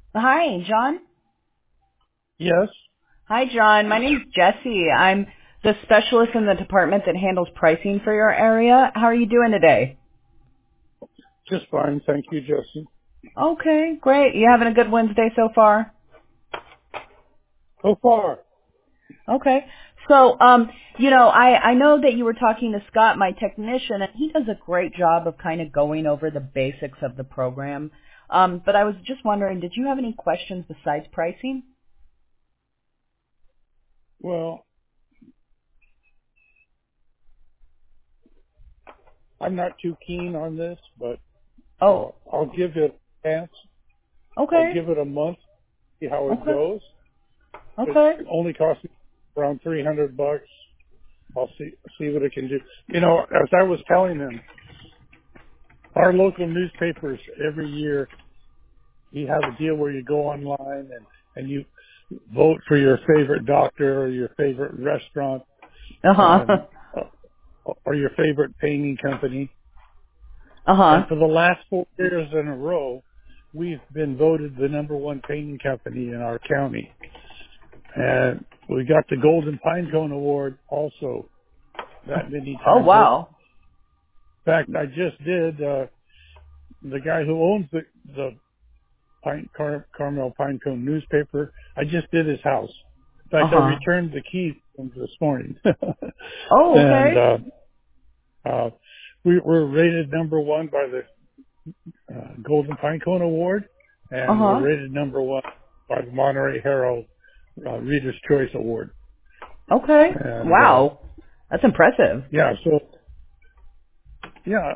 Hi, John. Yes, Hi, John. My name's Jesse. I'm the specialist in the department that handles pricing for your area. How are you doing today? just fine. Thank you, Jesse. Okay, great. You having a good Wednesday so far? So far, Okay. So, I know that you were talking to Scott, my technician, and he does a great job of kind of going over the basics of the program. But I was just wondering, did you have any questions besides pricing? well, I'm not too keen on this, but Oh, I'll give it a chance. I'll okay. give it a month, see how it Okay. goes. It Okay. only costs me around $300. I'll see what it can do. You know, as I was telling them, our local newspapers every year, you have a deal where you go online and you vote for your favorite doctor or your favorite restaurant Uh-huh. and or your favorite painting company. Uh-huh. And for the last 4 years in a row, we've been voted the number one painting company in our county. And we got the Golden Pine Cone Award also that many Oh, times. In wow. fact, I just did, the guy who owns the Carmel Pine Cone newspaper, I just did his house. In fact, I Uh-huh. returned the keys to him this morning. Oh, and, okay. uh, we were rated number one by the Golden Pine Cone Award, and we're Uh-huh. rated number one by the Monterey Herald Reader's Choice Award. Okay. And Wow. That's impressive. yeah, so yeah,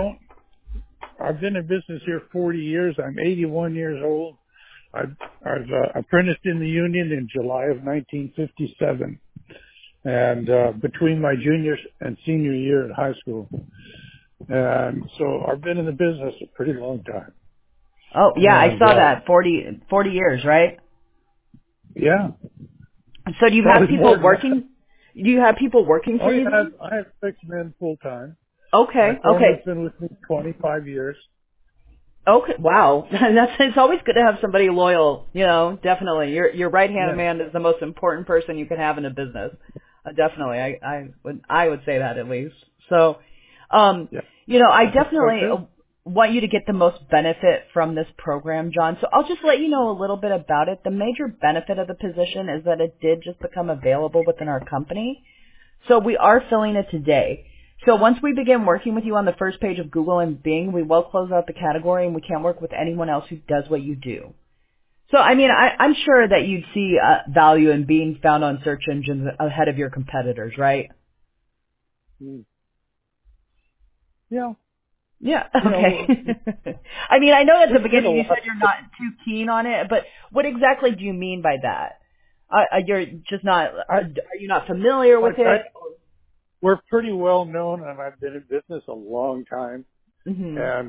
I've been in business here 40 years. I'm 81 years old. I've apprenticed in the union in July of 1957, and between my junior and senior year at high school, and so I've been in the business a pretty long time. Oh, yeah, I And saw that. 40 years, right? yeah, So do you have probably more people than that. working? Do you have people working Oh for yeah, you then? I have 6 men full time. My Okay. foreman's Okay. been with me 25 years. Okay. Wow. It's always good to have somebody loyal, definitely. Your right-hand Yeah, man is the most important person you can have in a business. Definitely. I would say that at least. So, um, yeah. I I hope so definitely too. want you to get the most benefit from this program, John. So I'll just let you know a little bit about it. The major benefit of the position is that it did just become available within our company. So we are filling it today. So once we begin working with you on the first page of Google and Bing, we will close out the category and we can't work with anyone else who does what you do. So, I mean, I'm sure that you'd see value in being found on search engines ahead of your competitors, right? Mm. Yeah, Yeah, you okay. know, I mean, I know at the we get a beginning you said lot. you're not too keen on it, but what exactly do you mean by that? You're just not, I are you not familiar with like I it? we're pretty well known, and I've been in business a long time. Hmm. And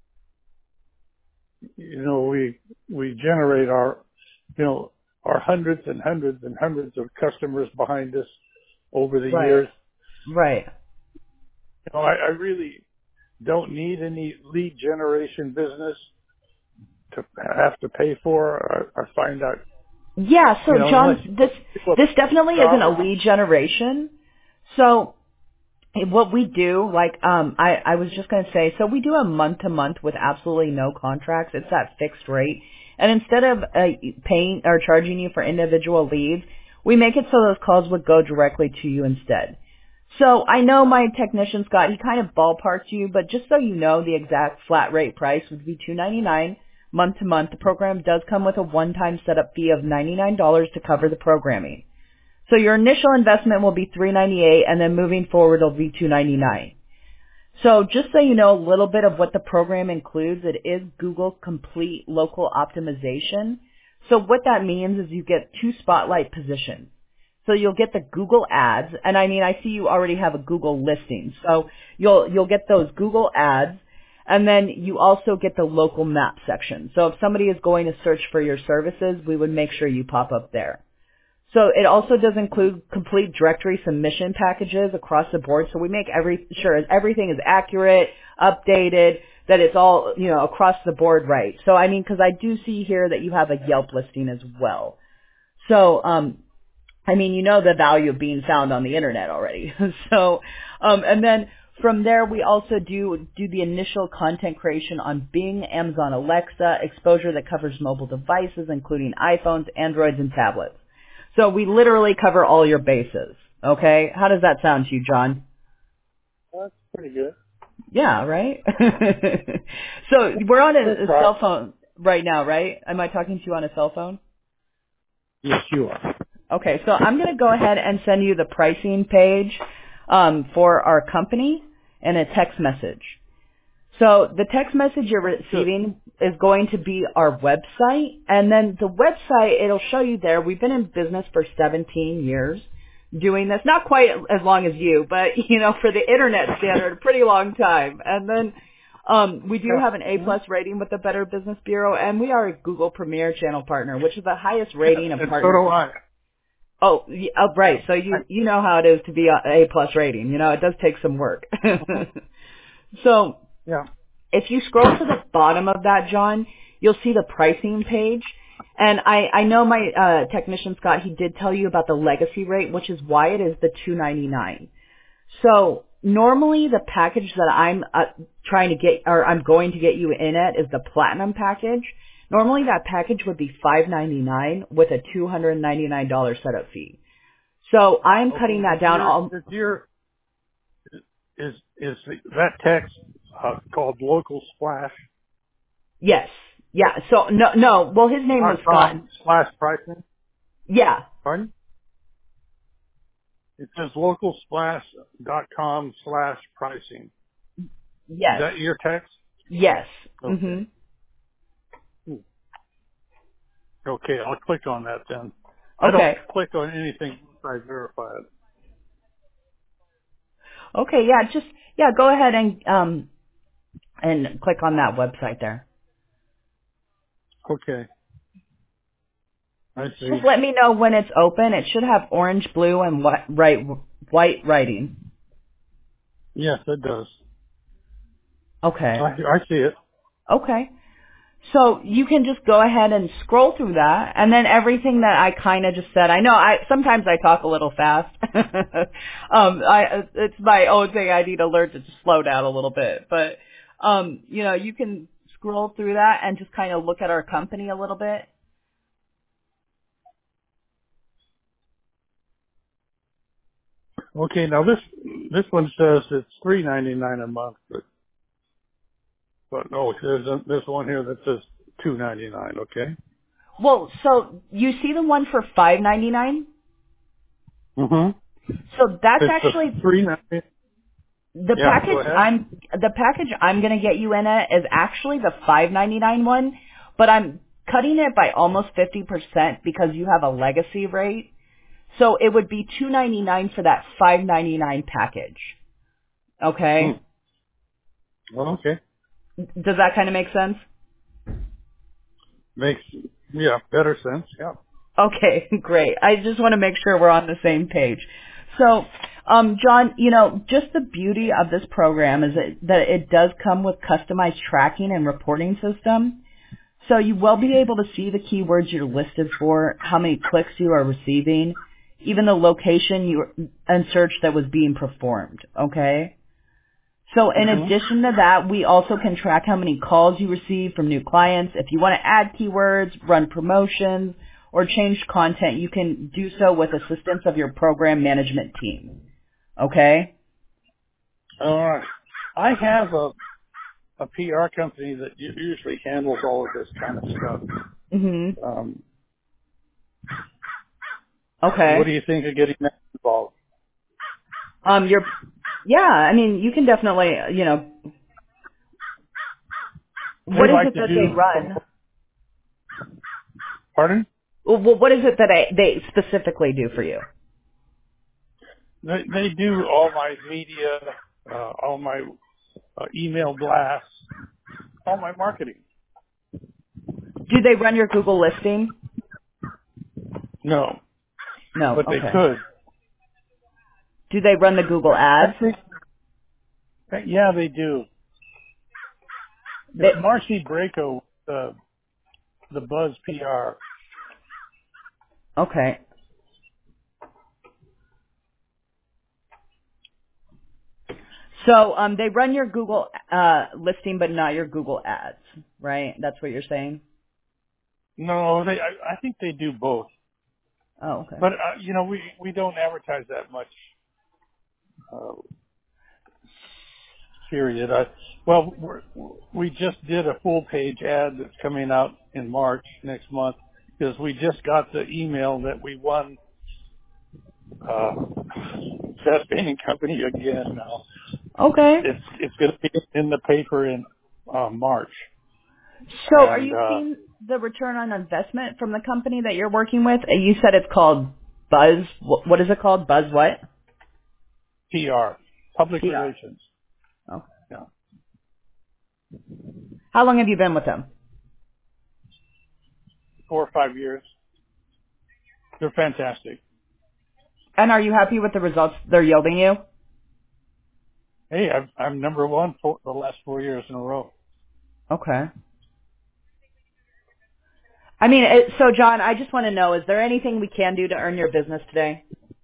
you know, we generate you know, our hundreds and hundreds and hundreds of customers behind us over the Right, years. right. You know, I really don't need any lead generation business to have to pay for. I find out, Yeah, so you know, unless John, you this put people this definitely a isn't job a or lead generation. So what we do, like I was just gonna say, so we do a month to month with absolutely no contracts. It's that fixed rate, and instead of paying or charging you for individual leads, we make it so those calls would go directly to you instead. So I know my technician Scott, he kind of ballparked you, but just so you know, the exact flat rate price would be $299 month to month. The program does come with a one-time setup fee of $99 to cover the programming. So your initial investment will be $398, and then moving forward it'll be $299. So just so you know a little bit of what the program includes, it is Google Complete Local Optimization. So what that means is you get two spotlight positions. So you'll get the Google ads, and I mean, I see you already have a Google listing. So you'll get those Google ads, and then you also get the local map section. So if somebody is going to search for your services, we would make sure you pop up there. So it also does include complete directory submission packages across the board. So we make sure everything is accurate, updated. that it's all, across the board right. So, I mean, because I do see here that you have a Yelp listing as well. So, I mean, the value of being found on the internet already. So, and then from there, we also do the initial content creation on Bing, Amazon Alexa, exposure that covers mobile devices, including iPhones, Androids, and tablets. So we literally cover all your bases. Okay? How does that sound to you, John? That's pretty good. Yeah, right? So we're on a cell phone right now, right? Am I talking to you on a cell phone? Yes, you are. Okay, so I'm going to go ahead and send you the pricing page for our company and a text message. So the text message you're receiving is going to be our website, and then the website, it'll show you there. We've been in business for 17 years doing this, not quite as long as you, but, for the internet standard, a pretty long time. And then we do have an A-plus rating with the Better Business Bureau, and we are a Google Premier Channel partner, which is the highest rating of partners. So do I. Oh, right. So you know how it is to be an A-plus rating. It does take some work. So yeah. If you scroll to the bottom of that, John, you'll see the pricing page. And I know my technician, Scott, he did tell you about the legacy rate, which is why it is the $299. So normally the package that I'm I'm going to get you in at is the platinum package. Normally that package would be $599 with a $299 setup fee. So I'm cutting that down. Is that text called Local Splash? Yes. Yeah. So no. Well, his name was Scott. Slash pricing? Yeah. Pardon? It says localsplash.com/pricing. Yes. Is that your text? Yes. Okay. Mm-hmm. Okay, I'll click on that then. Okay. I don't click on anything once I verify it. Okay, yeah, go ahead and click on that website there. Okay. I see. Just let me know when it's open. It should have orange, blue, and white writing. Yes, it does. Okay. I see it. Okay. So you can just go ahead and scroll through that, and then everything that I kind of just said. I know sometimes I talk a little fast. It's my own thing. I need to learn to just slow down a little bit. But you can scroll through that and just kind of look at our company a little bit. Okay, now this one says it's $3.99 a month, but no, there's one here that says $2.99. Okay. Well, so you see the one for $5.99? Mm-hmm. So that's it's actually $3.99. the package I'm going to get you in at is actually the $5.99 one, but I'm cutting it by almost 50% because you have a legacy rate. So it would be $2.99 for that $5.99 package. Okay? Okay. Does that kind of make sense? Makes better sense. Yeah. Okay, great. I just want to make sure we're on the same page. So, John, just the beauty of this program is that it does come with customized tracking and reporting system. So you will be able to see the keywords you're listed for, how many clicks you are receiving, even the location and search that was being performed. Okay? So in addition to that, we also can track how many calls you receive from new clients. If you want to add keywords, run promotions, or change content, you can do so with assistance of your program management team. Okay? All right. I have a PR company that usually handles all of this kind of stuff. Mm-hmm. Okay. What do you think of getting that involved? I mean, you can definitely, what is it that they run? Pardon? Well, what is it that they specifically do for you? They do all my media, all my email blasts, all my marketing. Do they run your Google listing? No. No. But Okay. they could. Do they run the Google ads? Yeah, they do. They, Marcy Braco, the Buzz PR. okay. So they run your Google listing, but not your Google ads, right? That's what you're saying? No, I think they do both. Oh, okay. But, we don't advertise that much, period. We just did a full page ad that's coming out in March next month because we just got the email that we won, Best Painting Company again now. Okay. It's going to be in the paper in, March. So are And, you seeing the return on investment from the company that you're working with? You said it's called Buzz. What is it called? Buzz what? PR, public PR. relations. Okay. Yeah. How long have you been with them? 4 or 5 years. They're fantastic. And are you happy with the results they're yielding you? Hey, I'm number one for the last 4 years in a row. Okay. I mean, so John, I just want to know, is there anything we can do to earn your business today?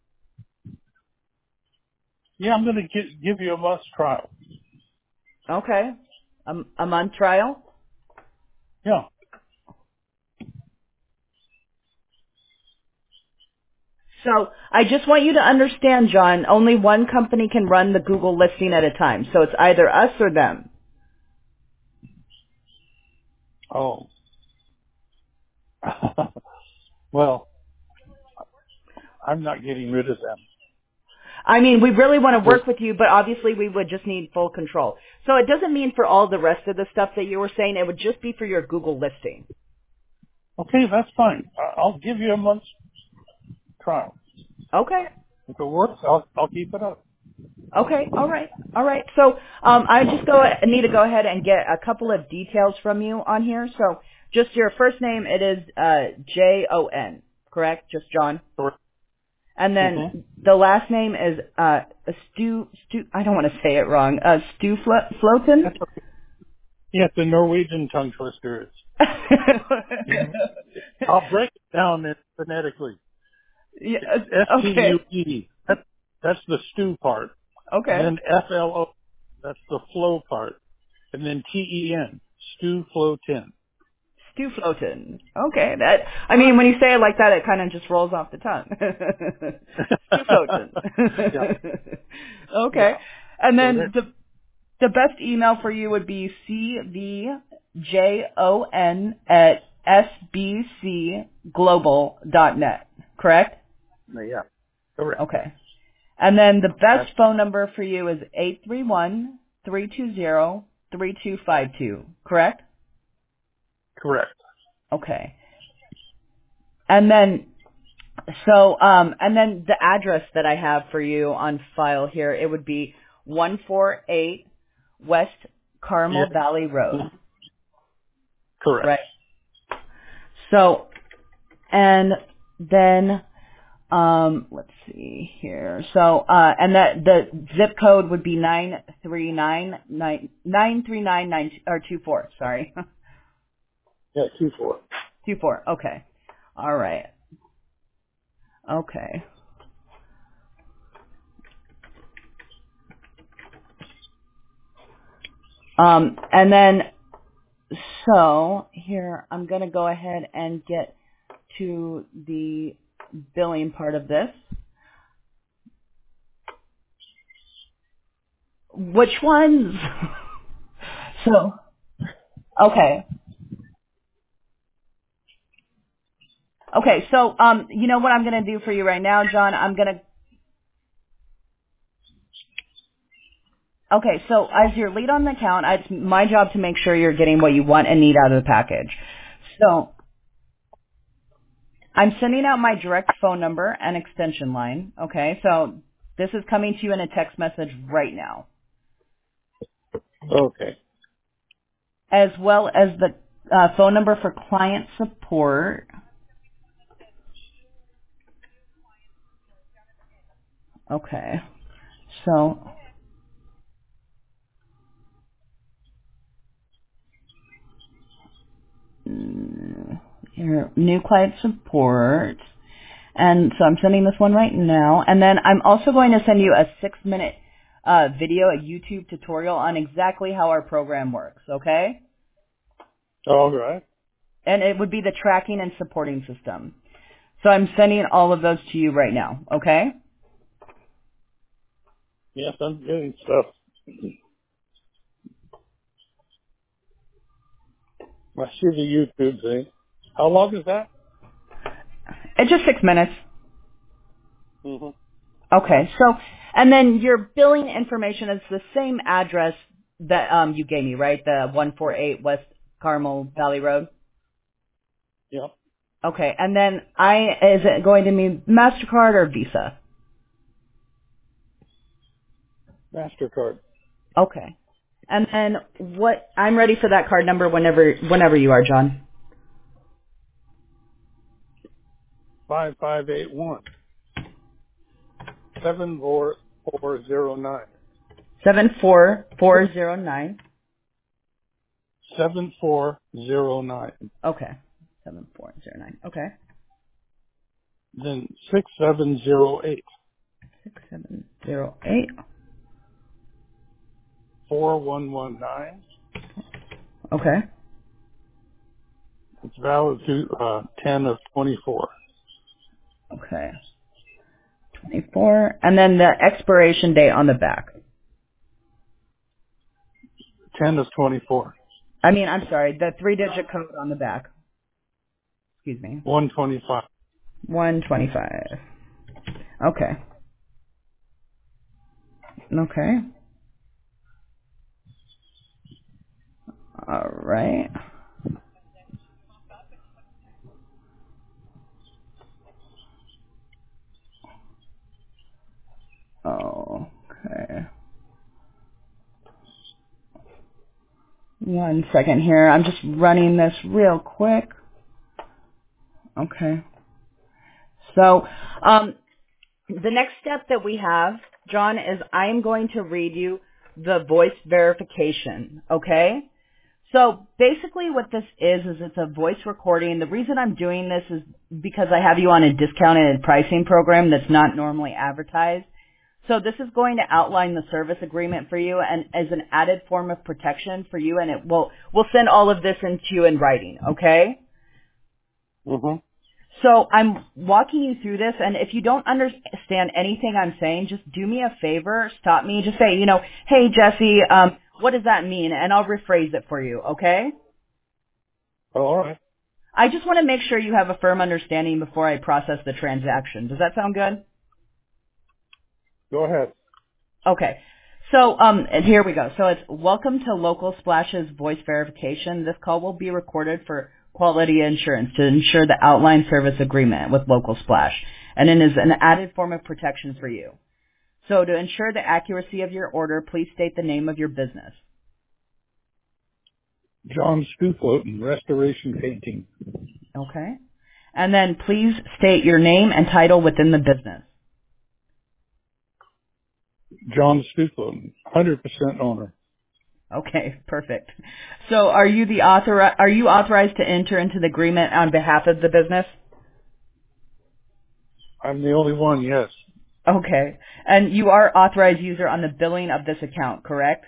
Yeah, I'm going to give you a month's trial. Okay. A month trial? Yeah. So I just want you to understand, John, only one company can run the Google listing at a time. So it's either us or them. Oh. Well, I'm not getting rid of them. I mean, we really want to Well, work with you, but obviously we would just need full control. So it doesn't mean for all the rest of the stuff that you were saying. It would just be for your Google listing. okay, that's fine. I'll give you a month's trial. Okay. If it works, I'll keep it up. Okay. All right. All right. So I just need to go ahead and get a couple of details from you on here. So just your first name, it is Jon, correct? Just John. And Mm-hmm. then the last name is Stu. I don't want to say it wrong. Stu Floten. That's okay. Yeah, it's a Norwegian tongue twister. I'll break it down phonetically. Yeah, It's okay. S-T-U-E. That's the stew part. And Okay. then F-L-O, that's the flow part. And then T-E-N, stew flow 10. Stu Floten. Okay. That. I mean, when you say it like that, it kind of just rolls off the tongue. Stu Floten. Yeah, Okay. yeah. And So then the best email for you would be cvjon@sbcglobal.net. Correct? yeah, correct. Okay. And then the That's best phone number for you is 831-320-3252. Correct? correct. Okay. And then, and then the address that I have for you on file here, it would be 148 West Yeah, Carmel Valley Road. correct. Right. So, and then, let's see here. So, and that the zip code would be 939 or 24. Sorry. Yeah, 2-4. 24. Okay. All right. Okay. And then, so here, I'm going to go ahead and get to the billing part of this. Which ones? So, okay. Okay, so, you know what I'm going to do for you right now, John? Okay, so as your lead on the account, it's my job to make sure you're getting what you want and need out of the package. So, I'm sending out my direct phone number and extension line, okay? So, this is coming to you in a text message right now, Okay. as well as the phone number for client support. Okay, so Here, new client support. And so I'm sending this one right now. And then I'm also going to send you a 6-minute video, a YouTube tutorial on exactly how our program works, okay? All right. And it would be the tracking and supporting system. So I'm sending all of those to you right now, okay? Yes, I'm getting stuff. I see the YouTube thing. How long is that? It's just 6 minutes. Mm-hmm. Okay, so, and then your billing information is the same address that you gave me, right? The 148 West Carmel Valley Road? Yep. Okay, and then is it going to be MasterCard or Visa? MasterCard. Okay. And then I'm ready for that card number whenever you are, John. 5581 74409 74409. 7409. Okay. 7409. Okay. Then 6708 6708. 4119. Okay. It's valid to 10 of 24. Okay. 24. And then the expiration date on the back. 10 of 24. I'm sorry, the 3-digit code on the back. Excuse me. 125. 125. Okay. Okay. All right. Okay. 1 second here. I'm just running this real quick. Okay. So, the next step that we have, John, is I am going to read you the voice verification, okay? So basically what this is it's a voice recording. The reason I'm doing this is because I have you on a discounted pricing program that's not normally advertised. So this is going to outline the service agreement for you and as an added form of protection for you, and we'll send all of this into you in writing, okay? Mm-hmm. So I'm walking you through this, and if you don't understand anything I'm saying, just do me a favor, stop me, just say, hey, Jesse, what does that mean? And I'll rephrase it for you, okay? All right. I just want to make sure you have a firm understanding before I process the transaction. Does that sound good? Go ahead. Okay. So, and here we go. So it's welcome to Local Splash's voice verification. This call will be recorded for quality insurance to ensure the outline service agreement with Local Splash. And it is an added form of protection for you. So to ensure the accuracy of your order, please state the name of your business. John Stoofloten, Restoration Painting. Okay. And then please state your name and title within the business. John Stoofloten, 100% owner. Okay, perfect. So are you authorized to enter into the agreement on behalf of the business? I'm the only one, yes. Okay. And you are authorized user on the billing of this account, correct?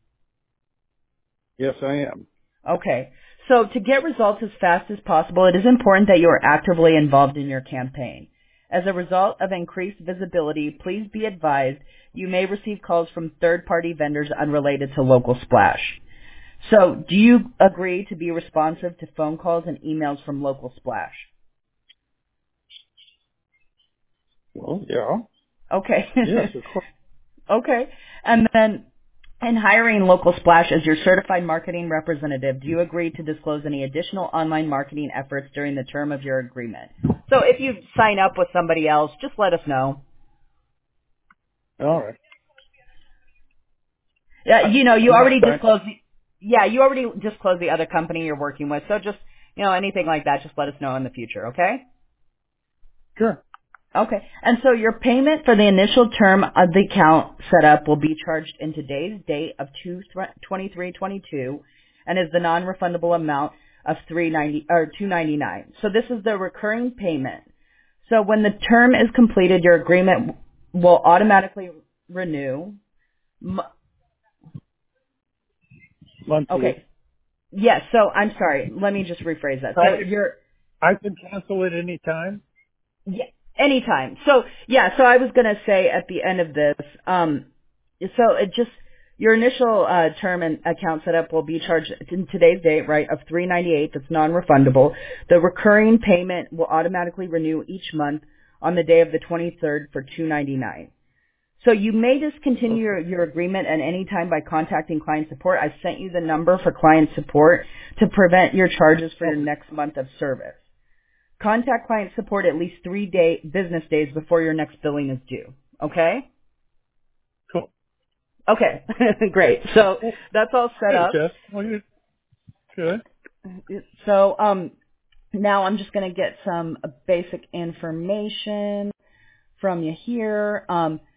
Yes, I am. Okay. So to get results as fast as possible, it is important that you are actively involved in your campaign. As a result of increased visibility, please be advised you may receive calls from third-party vendors unrelated to Local Splash. So do you agree to be responsive to phone calls and emails from Local Splash? Well, yeah. Okay. Yes, of course. Okay. And then in hiring Local Splash as your certified marketing representative, do you agree to disclose any additional online marketing efforts during the term of your agreement? So if you sign up with somebody else, just let us know. All right. Yeah, you I'm not already signing. disclosed you already disclosed the other company you're working with. So just, anything like that, just let us know in the future, okay? Sure. Okay. And so your payment for the initial term of the account setup will be charged in today's date of 2/23/22 and is the non-refundable amount of $299. So this is the recurring payment. So when the term is completed, your agreement will automatically renew. Monthly. Okay. Yes. So I'm sorry. Let me just rephrase that. So I can cancel it any time? yeah, anytime. So yeah. So I was gonna say at the end of this. So it just your initial term and account setup will be charged in today's date, right, of $398. That's non-refundable. The recurring payment will automatically renew each month on the day of the 23rd for $299. So you may discontinue your agreement at any time by contacting client support. I sent you the number for client support to prevent your charges for your next month of service. Contact client support at least 3 business days before your next billing is due. Okay? Cool. Okay. Great. So that's all set Hey, up. Jeff. Well, you're good. So now I'm just going to get some basic information from you here.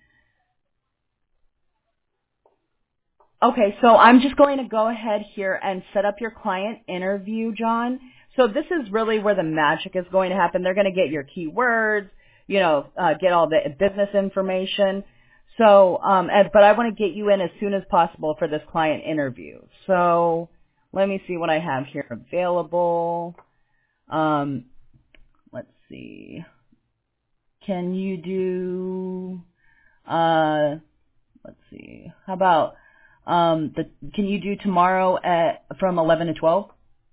Okay, so I'm just going to go ahead here and set up your client interview, John. So this is really where the magic is going to happen. They're going to get your keywords, get all the business information. So, but I want to get you in as soon as possible for this client interview. So let me see what I have here available. Let's see. Can you do, let's see, how about, can you do tomorrow from 11 to 12?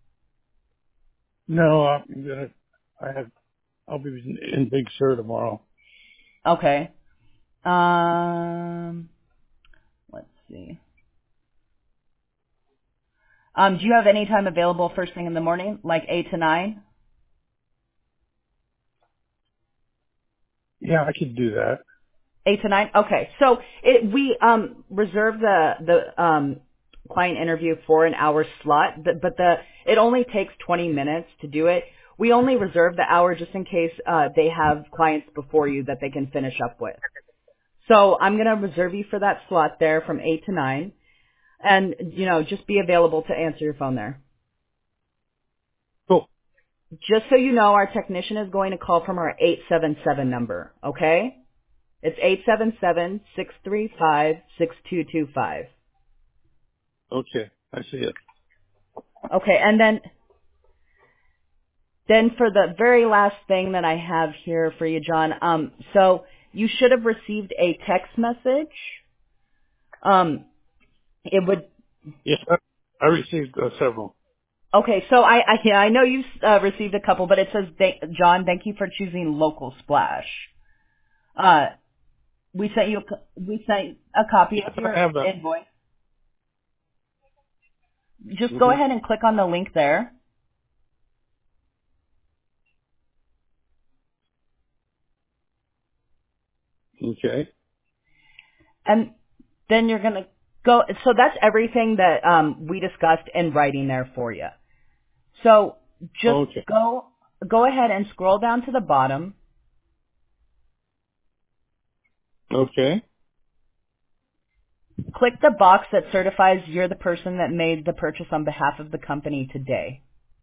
No, I'll be in Big Sur tomorrow. Okay. Let's see. Do you have any time available first thing in the morning, like 8 to 9? Yeah, I could do that. 8 to 9? Okay. So we reserve the client interview for an hour slot, but it only takes 20 minutes to do it. We only reserve the hour just in case they have clients before you that they can finish up with. So I'm going to reserve you for that slot there from 8 to 9. And, just be available to answer your phone there. Cool. Just so you know, our technician is going to call from our 877 number, okay? It's 877-635-6225. Okay, I see it. Okay, and then for the very last thing that I have here for you, John, so you should have received a text message. It would. Yes, I received several. Okay, so I know you received a couple, but it says, John, thank you for choosing Local Splash. We sent a copy of your invoice. Just go ahead and click on the link there. Okay. And then you're going to go. So that's everything that we discussed in writing there for you. So just go ahead and scroll down to the bottom. Okay. Click the box that certifies you're the person that made the purchase on behalf of the company today.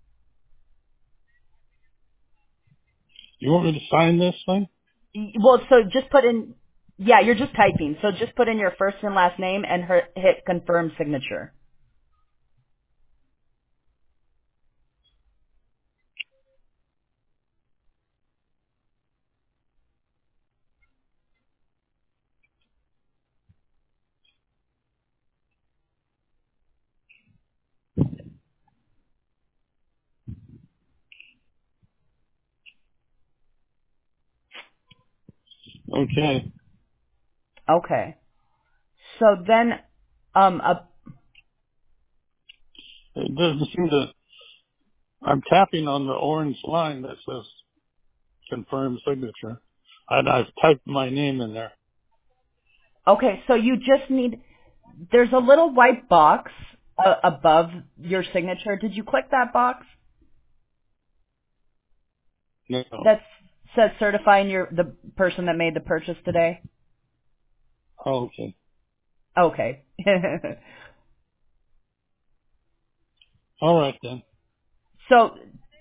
You want me to sign this thing? Well, so just put in, yeah, you're just typing. So just put in your first and last name and hit confirm signature. Okay. Okay. So then, It doesn't seem to. I'm tapping on the orange line that says confirm signature. And I've typed my name in there. okay, so you just need, there's a little white box above your signature. Did you click that box? No. That says certifying you're the person that made the purchase today? Oh, okay. Okay. All right then. So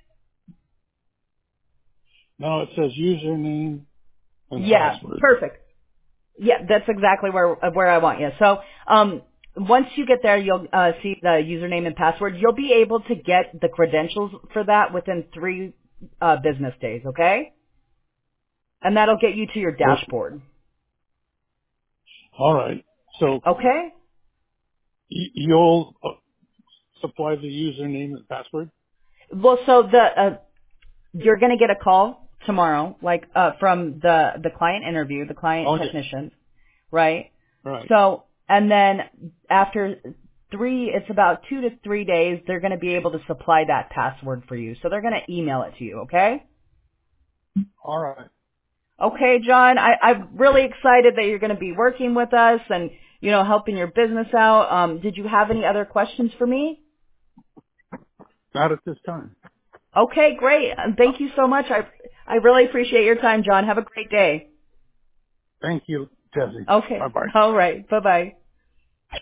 No, it says username and yeah, password. perfect. Yeah, that's exactly where I want you. So, once you get there, you'll see the username and password. You'll be able to get the credentials for that within 3 business days, okay? And that'll get you to your Okay. dashboard. All right. So Okay? you'll supply the username and password? Well, so you're going to get a call tomorrow, like from the client interview, the client Oh, yeah. technician, right? Right. So, and then after it's about 2 to 3 days, they're going to be able to supply that password for you. So they're going to email it to you, okay? All right. Okay, John, I'm really excited that you're going to be working with us and, helping your business out. Did you have any other questions for me? Not at this time. Okay, great. Thank you so much. I really appreciate your time, John. Have a great day. Thank you, Jesse. Okay. Bye-bye. All right. Bye-bye.